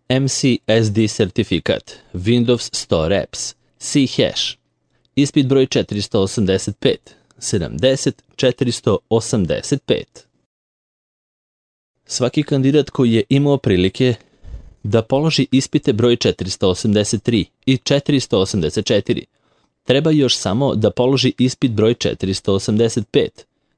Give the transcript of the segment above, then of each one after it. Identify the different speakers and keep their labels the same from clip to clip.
Speaker 1: MCSD sertifikat, Windows Store Apps, C-Hash, ispit broj 485, 70-485. Svaki kandidat koji je imao prilike da položi ispite broj 483 i 484, treba još samo da položi ispit broj 485,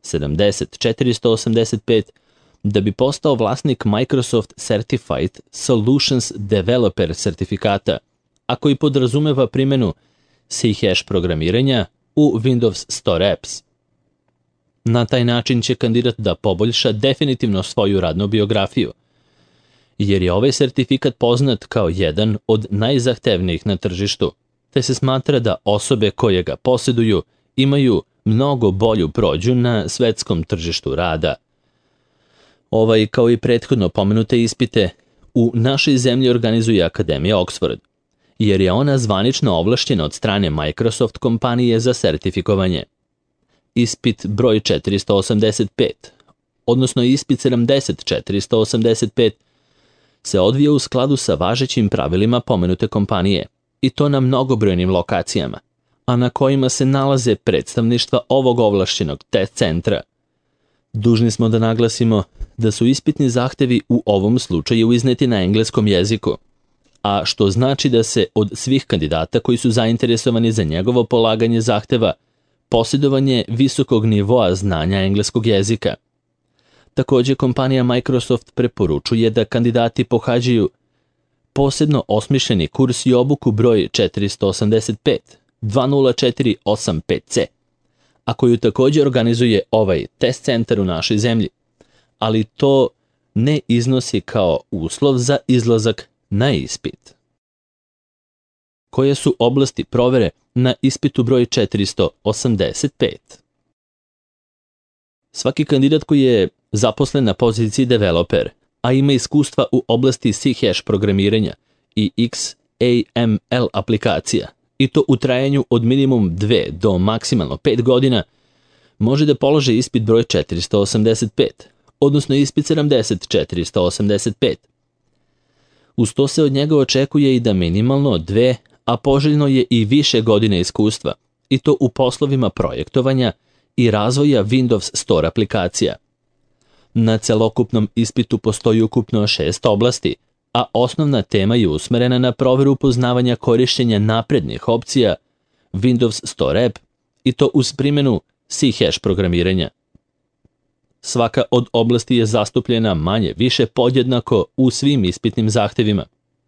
Speaker 1: 70-485, da bi postao vlasnik Microsoft Certified Solutions Developer sertifikata, a koji podrazumeva primjenu C-Hash programiranja u Windows Store Apps. Na taj način će kandidat da poboljša definitivno svoju radnu biografiju, jer je ovaj sertifikat poznat kao jedan od najzahtevnijih na tržištu, te se smatra da osobe koje ga posjeduju imaju mnogo bolju prođu na svetskom tržištu rada. Ovaj, kao i prethodno pomenute ispite, u našoj zemlji organizuje Akademija Oxford, jer je ona zvanično ovlašćena od strane Microsoft kompanije za sertifikovanje. Ispit broj 485, odnosno ispit 70-485, se odvija u skladu sa važećim pravilima pomenute kompanije, i to na mnogobrojnim lokacijama, a na kojima se nalaze predstavništva ovog ovlašćenog test centra. Dužni smo da naglasimo da su ispitni zahtevi u ovom slučaju izneti na engleskom jeziku, a što znači da se od svih kandidata koji su zainteresovani za njegovo polaganje zahteva posjedovanje visokog nivoa znanja engleskog jezika. Također, kompanija Microsoft preporučuje da kandidati pohađaju posebno osmišljeni kurs i obuku broj 485 2045C, a koju također organizuje ovaj test centar u našoj zemlji, ali to ne iznosi kao uslov za izlazak na ispit. Koje su oblasti provere na ispitu broj 485? Svaki kandidat koji je zaposlen na poziciji developer, a ima iskustva u oblasti C-Hash programiranja i XAML aplikacija, i to u trajanju od minimum 2 do maksimalno 5 godina, može da položi ispit broj 485, odnosno ispit 70-485. Uz to se od njega očekuje i da minimalno 2, a poželjno je i više godine iskustva, i to u poslovima projektovanja i razvoja Windows Store aplikacija. Na celokupnom ispitu postoji ukupno 6 oblasti, a osnovna tema je usmerena na proveru poznavanja korištenja naprednih opcija Windows Store App, i to uz primjenu C-Hash programiranja. Svaka od oblasti je zastupljena manje više podjednako u svim ispitnim zahtevima,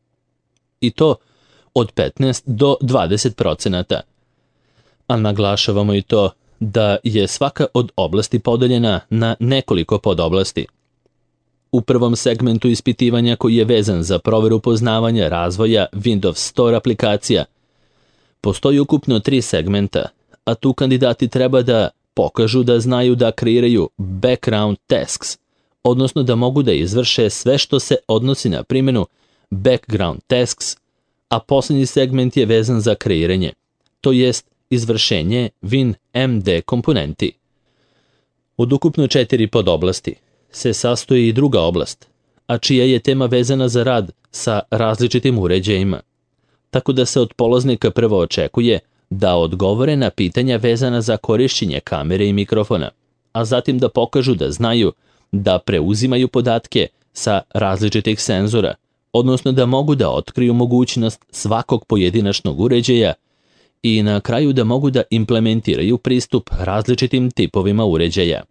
Speaker 1: i to od 15 do 20%, a naglašavamo i to da je svaka od oblasti podeljena na nekoliko podoblasti. U prvom segmentu ispitivanja, koji je vezan za proveru poznavanja razvoja Windows Store aplikacija, postoji ukupno 3 segmenta, a tu kandidati treba da pokažu da znaju da kreiraju background tasks, odnosno da mogu da izvrše sve što se odnosi na primjenu background tasks, a posljednji segment je vezan za kreiranje, to jest izvršenje WinMD komponenti. Od ukupno 4 podoblasti se sastoji i druga oblast, a čija je tema vezana za rad sa različitim uređajima, tako da se od polaznika prvo očekuje da odgovore na pitanja vezana za korišćenje kamere i mikrofona, a zatim da pokažu da znaju da preuzimaju podatke sa različitih senzora, odnosno da mogu da otkriju mogućnost svakog pojedinačnog uređaja i na kraju da mogu da implementiraju pristup različitim tipovima uređaja.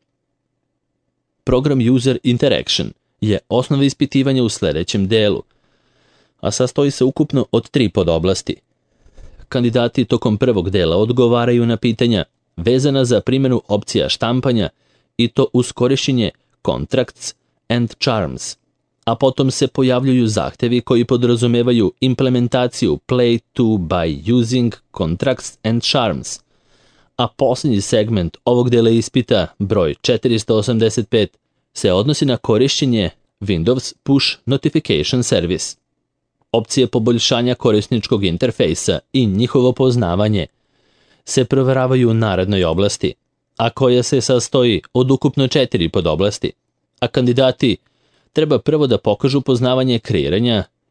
Speaker 1: Program User Interaction je osnova ispitivanja u sljedećem delu, a sastoji se ukupno od 3 podoblasti. Kandidati tokom prvog dela odgovaraju na pitanja vezana za primjenu opcija štampanja, i to uz korištenje Contracts and Charms, a potom se pojavljuju zahtevi koji podrazumevaju implementaciju Play to by using Contracts and Charms, a posljednji segment ovog dela ispita, broj 485, se odnosi na korištenje Windows Push Notification Service. Opcije poboljšanja korisničkog interfejsa i njihovo poznavanje se provjeravaju u narednoj oblasti, a koja se sastoji od ukupno 4 podoblasti, a kandidati treba prvo da pokažu poznavanje kreiranja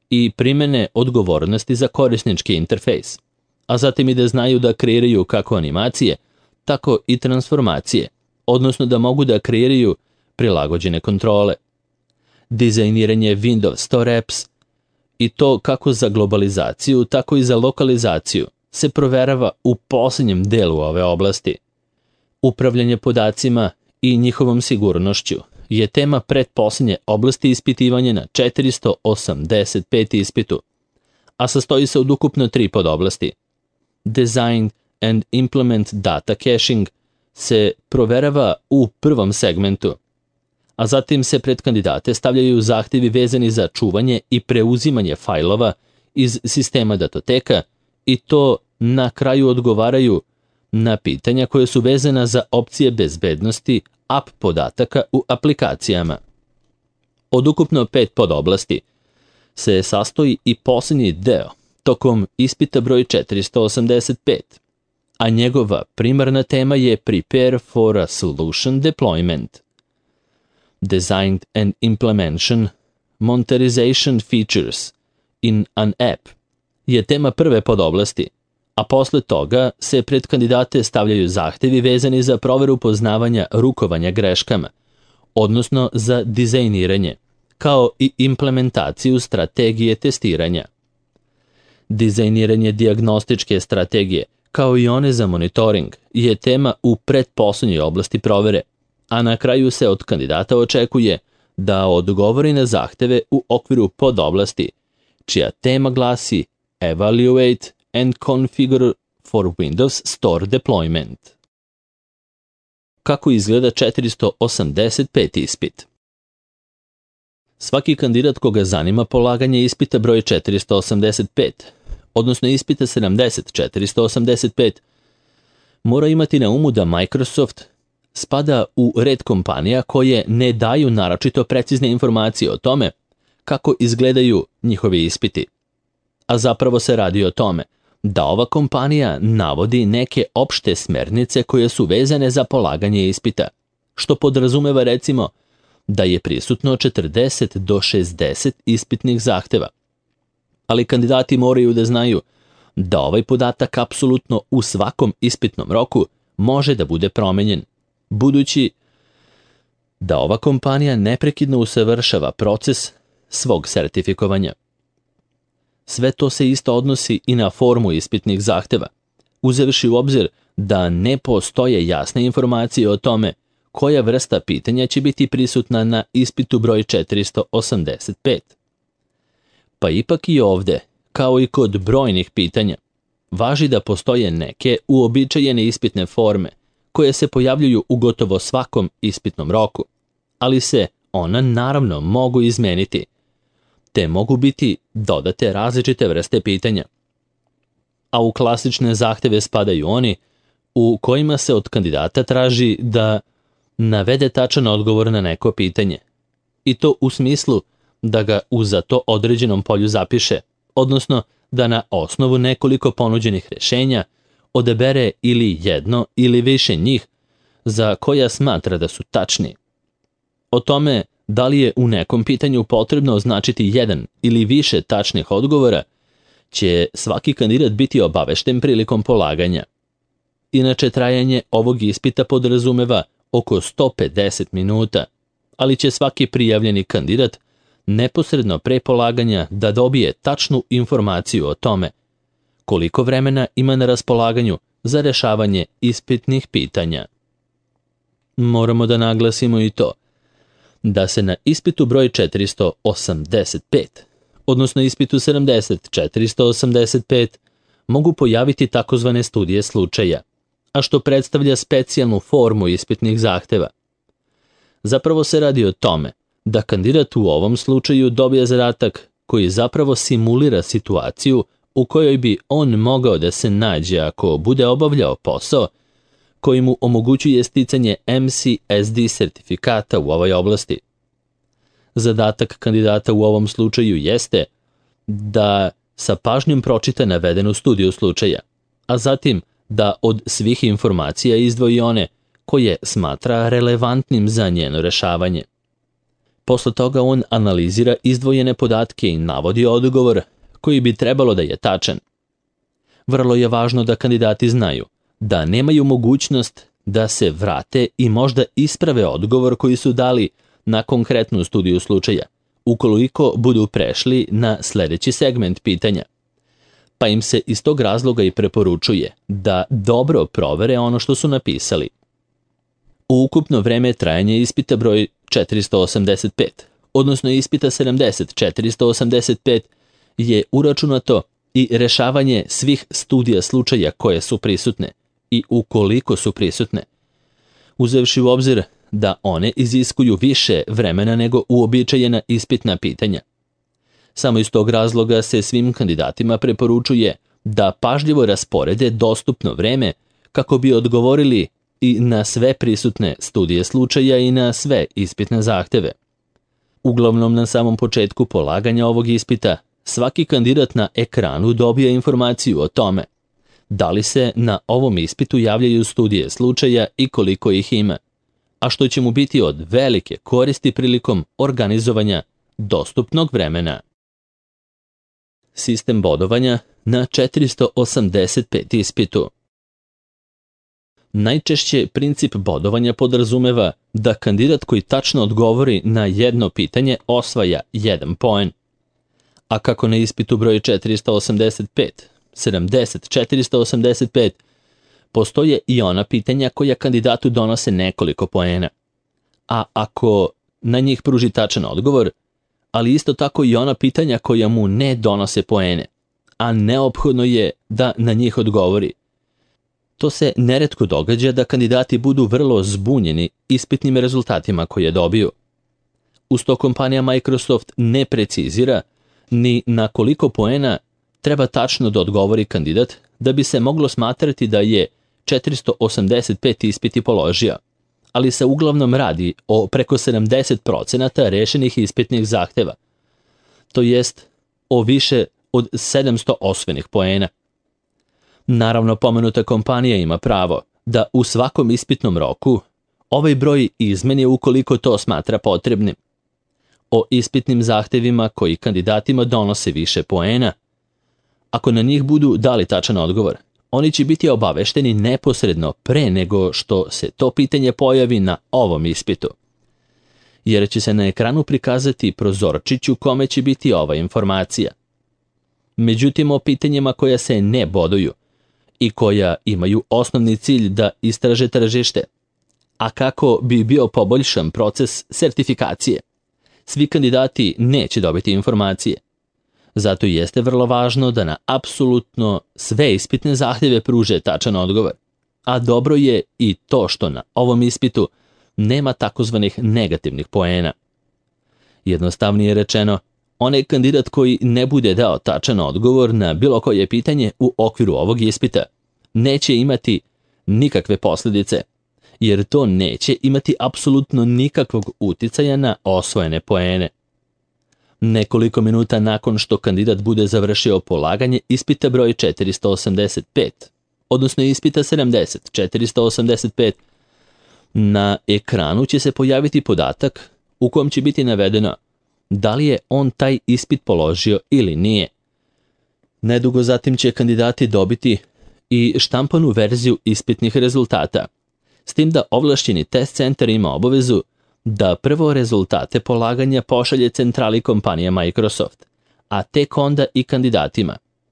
Speaker 1: i primene odgovornosti za korisnički interfejs, a zatim i da znaju da kreiraju kako animacije, tako i transformacije, odnosno da mogu da kreiraju prilagođene kontrole. Dizajniranje Windows Store Apps i to kako za globalizaciju, tako i za lokalizaciju se proverava u posljednjem delu ove oblasti. Upravljanje podacima i njihovom sigurnošću je tema pretposljednje oblasti ispitivanja na 485 ispitu, a sastoji se od ukupno 3 podoblasti. Design and Implement Data Caching se proverava u prvom segmentu, a zatim se pred kandidate stavljaju zahtjevi vezani za čuvanje i preuzimanje fajlova iz sistema datoteka i to na kraju odgovaraju na pitanja koje su vezana za opcije bezbednosti app podataka u aplikacijama. Od ukupno 5 podoblasti se sastoji i posljednji deo tokom ispita broj 485, a njegova primarna tema je Prepare for a Solution Deployment. Designed and Implementation Monetization Features in an App je tema prve podoblasti, a posle toga se pred kandidate stavljaju zahtjevi vezani za proveru poznavanja rukovanja greškama, odnosno za dizajniranje, kao i implementaciju strategije testiranja. Dizajniranje dijagnostičke strategije, kao i one za monitoring, je tema u pretposljednjoj oblasti provere, a na kraju se od kandidata očekuje da odgovori na zahteve u okviru podoblasti, čija tema glasi Evaluate and Configure for Windows Store Deployment. Kako izgleda 485 ispit? Svaki kandidat koga zanima polaganje ispita broj 485, odnosno ispita 485, mora imati na umu da Microsoft spada u red kompanija koje ne daju naročito precizne informacije o tome kako izgledaju njihovi ispiti. A zapravo se radi o tome da ova kompanija navodi neke opšte smernice koje su vezane za polaganje ispita, što podrazumeva recimo da je prisutno 40 do 60 ispitnih zahteva. Ali kandidati moraju da znaju da ovaj podatak apsolutno u svakom ispitnom roku može da bude promenjen, budući da ova kompanija neprekidno usavršava proces svog sertifikovanja. Sve to se isto odnosi i na formu ispitnih zahteva, uzevši u obzir da ne postoje jasne informacije o tome koja vrsta pitanja će biti prisutna na ispitu broj 485. Pa ipak i ovde, kao i kod brojnih pitanja, važi da postoje neke uobičajene ispitne forme koje se pojavljuju u gotovo svakom ispitnom roku, ali se ona naravno mogu izmeniti, te mogu biti dodate različite vrste pitanja. A u klasične zahteve spadaju oni u kojima se od kandidata traži da navede tačan odgovor na neko pitanje, i to u smislu da ga u za to određenom polju zapiše, odnosno da na osnovu nekoliko ponuđenih rješenja odabere ili jedno ili više njih za koja smatra da su tačni. O tome da li je u nekom pitanju potrebno označiti jedan ili više tačnih odgovora će svaki kandidat biti obavešten prilikom polaganja. Inače, trajanje ovog ispita podrazumeva oko 150 minuta, ali će svaki prijavljeni kandidat neposredno pre polaganja da dobije tačnu informaciju o tome koliko vremena ima na raspolaganju za rešavanje ispitnih pitanja. Moramo da naglasimo i to da se na ispitu broj 485, odnosno ispitu 485, mogu pojaviti takozvane studije slučaja, a što predstavlja specijalnu formu ispitnih zahteva. Zapravo se radi o tome da kandidat u ovom slučaju dobije zadatak koji zapravo simulira situaciju u kojoj bi on mogao da se nađe ako bude obavljao posao koji mu omogućuje sticanje MCSD sertifikata u ovoj oblasti. Zadatak kandidata u ovom slučaju jeste da sa pažnjom pročita navedenu studiju slučaja, a zatim da od svih informacija izdvoji one koje smatra relevantnim za njeno rešavanje. Posle toga on analizira izdvojene podatke i navodi odgovor koji bi trebalo da je tačan. Vrlo je važno da kandidati znaju da nemaju mogućnost da se vrate i možda isprave odgovor koji su dali na konkretnu studiju slučaja, ukoliko budu prešli na sledeći segment pitanja. Pa im se iz tog razloga i preporučuje da dobro provere ono što su napisali. Ukupno vreme trajanja ispita broj 485, odnosno ispita 485, je uračunato i rešavanje svih studija slučaja koje su prisutne i ukoliko su prisutne, uzevši u obzir da one iziskuju više vremena nego uobičajena ispitna pitanja. Samo iz tog razloga se svim kandidatima preporučuje da pažljivo rasporede dostupno vreme kako bi odgovorili i na sve prisutne studije slučaja i na sve ispitne zahteve. Uglavnom, na samom početku polaganja ovog ispita, svaki kandidat na ekranu dobija informaciju o tome da li se na ovom ispitu javljaju studije slučaja i koliko ih ima, a što će mu biti od velike koristi prilikom organizovanja dostupnog vremena. Sistem bodovanja na 485 ispitu. Najčešće princip bodovanja podrazumeva da kandidat koji tačno odgovori na jedno pitanje osvaja 1 poen. A kako na ispitu broj 485, postoje i ona pitanja koja kandidatu donose nekoliko poena. A ako na njih pruži tačan odgovor, ali isto tako i ona pitanja koja mu ne donose poene, a neophodno je da na njih odgovori. To se neretko događa da kandidati budu vrlo zbunjeni ispitnim rezultatima koje dobiju. Uz to kompanija Microsoft ne precizira ni na koliko poena treba tačno da odgovori kandidat da bi se moglo smatrati da je 485 ispiti položio, ali se uglavnom radi o preko 70% rešenih ispitnih zahteva, to jest o više od 700 osvojenih poena. Naravno, pomenuta kompanija ima pravo da u svakom ispitnom roku ovaj broj izmeni ukoliko to smatra potrebnim. O ispitnim zahtevima koji kandidatima donose više poena, ako na njih budu dali tačan odgovor, oni će biti obavešteni neposredno pre nego što se to pitanje pojavi na ovom ispitu, jer će se na ekranu prikazati prozorčić u kome će biti ova informacija. Međutim, o pitanjima koja se ne boduju i koja imaju osnovni cilj da istraže tržište, a kako bi bio poboljšan proces sertifikacije, svi kandidati neće dobiti informacije. Zato jeste vrlo važno da na apsolutno sve ispitne zahtjeve pruže tačan odgovor, a dobro je i to što na ovom ispitu nema takozvanih negativnih poena. Jednostavnije rečeno, onaj kandidat koji ne bude dao tačan odgovor na bilo koje pitanje u okviru ovog ispita neće imati nikakve posljedice, jer to neće imati apsolutno nikakvog uticaja na osvojene poene. Nekoliko minuta nakon što kandidat bude završio polaganje ispita broj 485, odnosno ispita 485, na ekranu će se pojaviti podatak u kojem će biti navedeno da li je on taj ispit položio ili nije. Nedugo zatim će kandidati dobiti i štampanu verziju ispitnih rezultata, s tim da ovlašćeni test centar ima obavezu da prvo rezultate polaganja pošalje centrali kompanije Microsoft, a tek onda i kandidatima.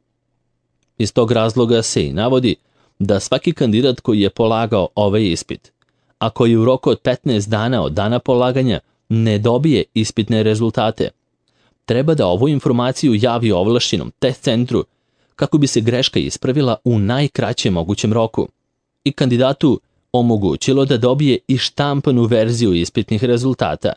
Speaker 1: Iz tog razloga se i navodi da svaki kandidat koji je polagao ovaj ispit, a koji u roku od 15 dana od dana polaganja ne dobije ispitne rezultate, treba da ovu informaciju javi ovlašćenom test centru kako bi se greška ispravila u najkraćem mogućem roku i kandidatu omogućilo da dobije i štampanu verziju ispitnih rezultata.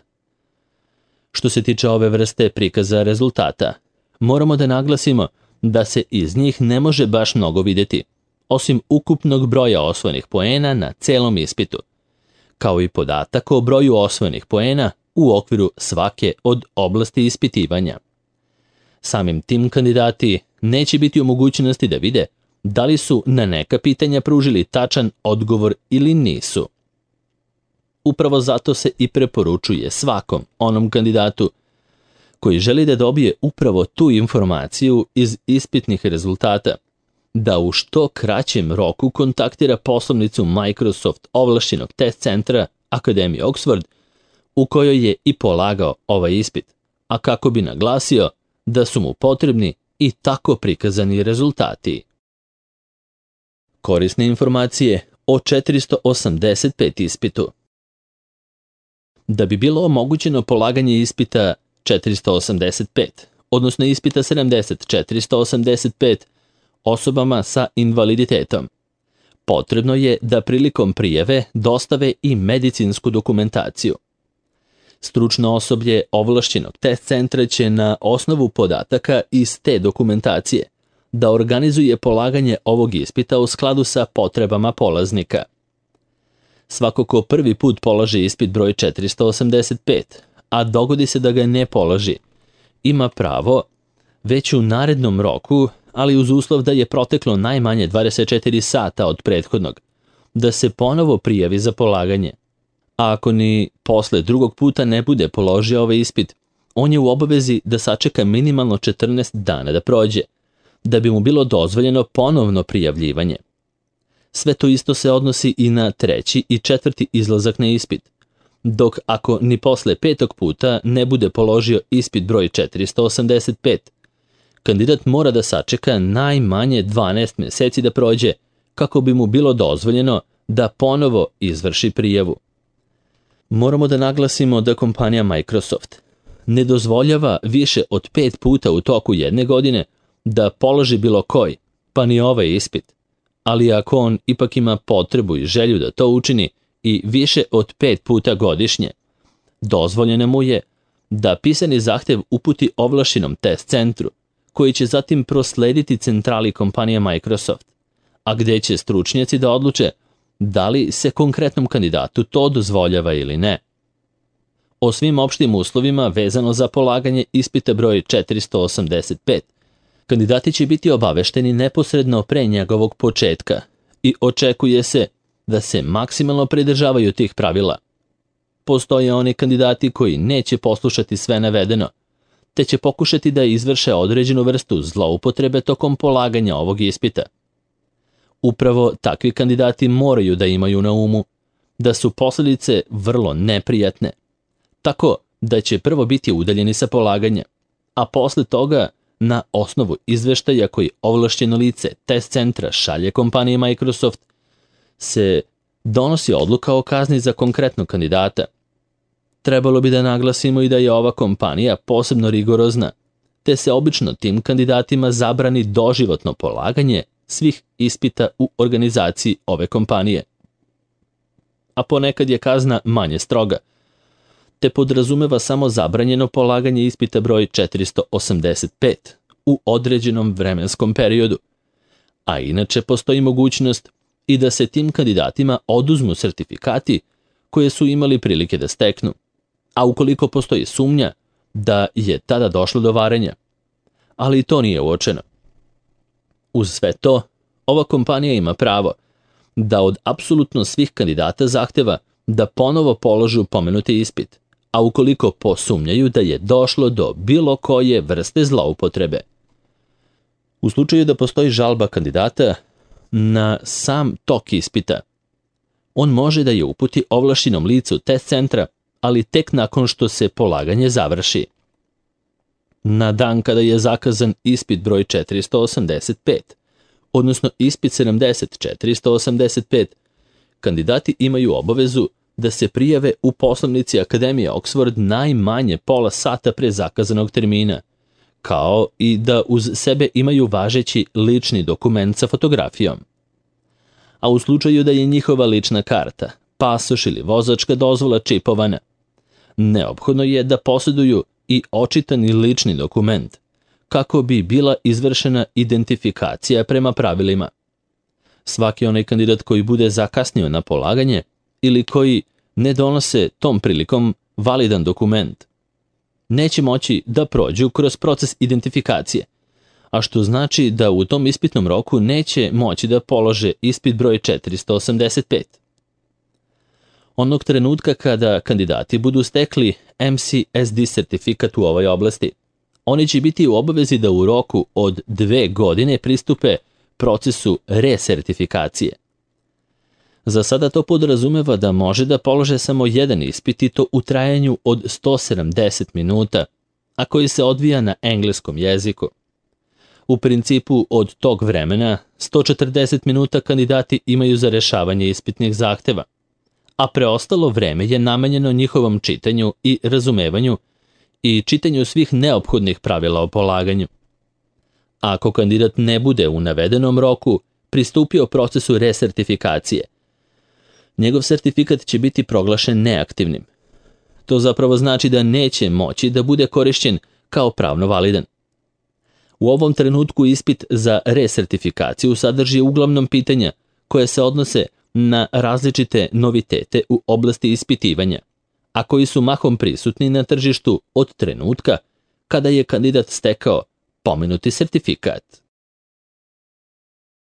Speaker 1: Što se tiče ove vrste prikaza rezultata, moramo da naglasimo da se iz njih ne može baš mnogo vidjeti, osim ukupnog broja osvojenih poena na celom ispitu, kao i podatak o broju osvojenih poena u okviru svake od oblasti ispitivanja. Samim tim kandidati neće biti u mogućnosti da vide da li su na neka pitanja pružili tačan odgovor ili nisu. upravo zato se i preporučuje svakom onom kandidatu koji želi da dobije upravo tu informaciju iz ispitnih rezultata, da u što kraćem roku kontaktira poslovnicu Microsoft ovlašćenog test centra Akademije Oxford, u kojoj je i polagao ovaj ispit, a kako bi naglasio da su mu potrebni i tako prikazani rezultati. Korisne informacije o 485 ispitu. Da bi bilo omogućeno polaganje ispita 485, odnosno ispita 485 osobama sa invaliditetom, potrebno je da prilikom prijave dostave i medicinsku dokumentaciju. Stručno osoblje ovlašćenog test centra će na osnovu podataka iz te dokumentacije da organizuje polaganje ovog ispita u skladu sa potrebama polaznika. Svako ko prvi put polaže ispit broj 485, a dogodi se da ga ne položi, ima pravo već u narednom roku, ali uz uslov da je proteklo najmanje 24 sata od prethodnog, da se ponovo prijavi za polaganje. A ako ni posle drugog puta ne bude položio ovaj ispit, on je u obavezi da sačeka minimalno 14 dana da prođe, da bi mu bilo dozvoljeno ponovno prijavljivanje. Sve to isto se odnosi i na treći i četvrti izlazak na ispit, dok ako ni posle petog puta ne bude položio ispit broj 485, kandidat mora da sačeka najmanje 12 meseci da prođe, kako bi mu bilo dozvoljeno da ponovo izvrši prijavu. Moramo da naglasimo da kompanija Microsoft ne dozvoljava više od 5 puta u toku jedne godine da položi bilo koji, pa ni ovaj ispit. Ali ako on ipak ima potrebu i želju da to učini i više od 5 puta godišnje, dozvoljeno mu je da pisani zahtev uputi ovlašćenom test centru, koji će zatim proslediti centrali kompanije Microsoft, a gde će stručnjaci da odluče da li se konkretnom kandidatu to dozvoljava ili ne. O svim opštim uslovima vezano za polaganje ispita broj 485, kandidati će biti obavešteni neposredno pre njegovog početka i očekuje se da se maksimalno pridržavaju tih pravila. Postoje oni kandidati koji neće poslušati sve navedeno, te će pokušati da izvrše određenu vrstu zloupotrebe tokom polaganja ovog ispita. Upravo takvi kandidati moraju da imaju na umu da su posljedice vrlo neprijatne, tako da će prvo biti udaljeni sa polaganja, a posle toga na osnovu izveštaja koji ovlašćeno lice test centra šalje kompaniji Microsoft se donosi odluka o kazni za konkretnog kandidata. Trebalo bi da naglasimo i da je ova kompanija posebno rigorozna, te se obično tim kandidatima zabrani doživotno polaganje svih ispita u organizaciji ove kompanije. A ponekad je kazna manje stroga, te podrazumeva samo zabranjeno polaganje ispita broj 485 u određenom vremenskom periodu, a inače postoji mogućnost i da se tim kandidatima oduzmu sertifikati koje su imali prilike da steknu, a ukoliko postoji sumnja da je tada došlo do varenja, ali to nije uočeno. Uz sve to, ova kompanija ima pravo da od apsolutno svih kandidata zahteva da ponovo položu pomenuti ispit, a ukoliko posumnjaju da je došlo do bilo koje vrste zloupotrebe. U slučaju da postoji žalba kandidata na sam tok ispita, on može da je uputi ovlašćenom licu test centra, ali tek nakon što se polaganje završi. Na dan kada je zakazan ispit broj 485, odnosno ispit 485, kandidati imaju obavezu da se prijave u poslovnici Akademije Oxford najmanje pola sata pre zakazanog termina, kao i da uz sebe imaju važeći lični dokument sa fotografijom. A u slučaju da je njihova lična karta, pasoš ili vozačka dozvola čipovana, neophodno je da posjeduju i očitani lični dokument, kako bi bila izvršena identifikacija prema pravilima. Svaki onaj kandidat koji bude zakasnio na polaganje ili koji ne donose tom prilikom validan dokument, neće moći da prođu kroz proces identifikacije, a što znači da u tom ispitnom roku neće moći da polože ispit broj 485. onog trenutka kada kandidati budu stekli MCSD sertifikat u ovoj oblasti. Oni će biti u obavezi da u roku od 2 godine pristupe procesu resertifikacije. Za sada to podrazumeva da može da polože samo jedan ispit i to u trajanju od 170 minuta, a koji se odvija na engleskom jeziku. U principu od tog vremena 140 minuta kandidati imaju za rešavanje ispitnih zahteva, a preostalo vreme je namenjeno njihovom čitanju i razumevanju i čitanju svih neophodnih pravila o polaganju. Ako kandidat ne bude u navedenom roku pristupio procesu resertifikacije, njegov sertifikat će biti proglašen neaktivnim. To zapravo znači da neće moći da bude korišćen kao pravno validan. U ovom trenutku ispit za resertifikaciju sadrži uglavnom pitanja koje se odnose na različite novitete u oblasti ispitivanja, a koji su mahom prisutni na tržištu od trenutka kada je kandidat stekao pomenuti sertifikat.